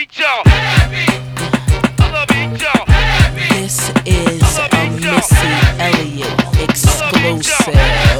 eat y'all. I love eat y'all. This is a Missy Elliott exclusive.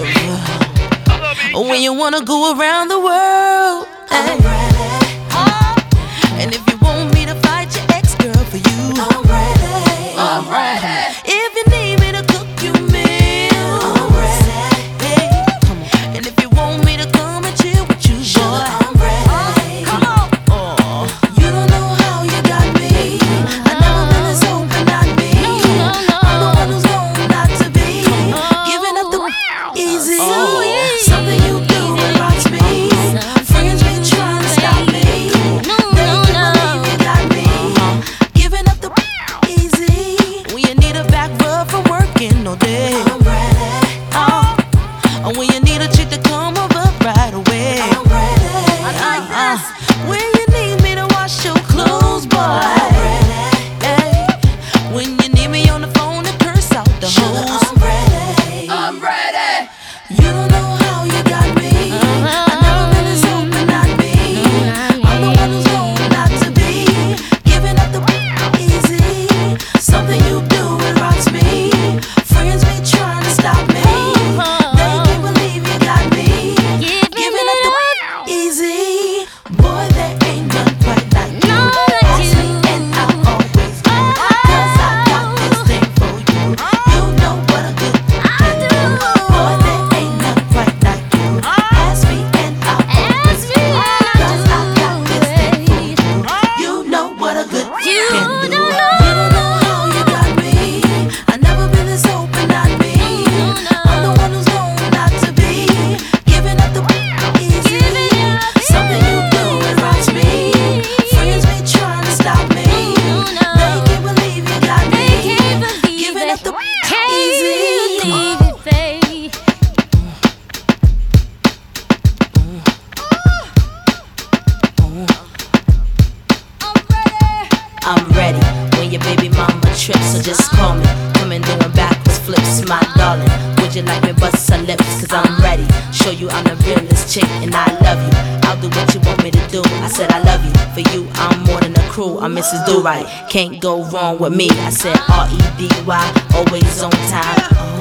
When you wanna go around the world, I'm ready. And if you want me to fight your ex-girl for you, I'm ready. I'm ready. If you need me to cook you meals, I'm ready. hey, come on. And if you want me to come and chill with you, Sugar, boy, I'm ready. come on. You don't know how you got me. I never been this open, not me. I'm the one who's known not to be giving up the easy. Something you do that rocks me. Friends been trying to stop me. They can't believe you got me giving up the easy. When you need a back rub from working all day, I'm ready. and when you need a chick to come over right away, I'm ready. when you need me to wash your clothes, boy, I'm ready. hey, when you need me on the phone to curse out the Sugar, hoes, I'm ready. I'm ready. You don't know how you got me. I never been this open, not me. I'm the one who's known not to be giving up the easy. Something you do it rocks me. Friends be trying to stop me. They can't believe you got me giving up the easy. Boy, there ain't none quite like you. Ask me and I'll always do. 'Cause I got this thing for you. You know what a good can do. Boy, there ain't none quite like you. Ask me and I'll always do. 'Cause I got this thing for you. You know what a good can do. You don't know how you got me. I never been this open, not me. I'm the one who's known not to be giving up the easy. Something you do it rocks me. Friends be trying to stop me. They can't believe you got me giving up the easy. I'm ready when your baby mama trips, so just call me. Coming doing backwards flips, my darling. Would you like me bust some lips? Cause I'm ready. Show you I'm the realest chick and I love you. I'll do what you want me to do. I said I love you. For you, I'm more than a crew. I'm Mrs. Do Right. Can't go wrong with me. I said R-E-D-Y, always on time.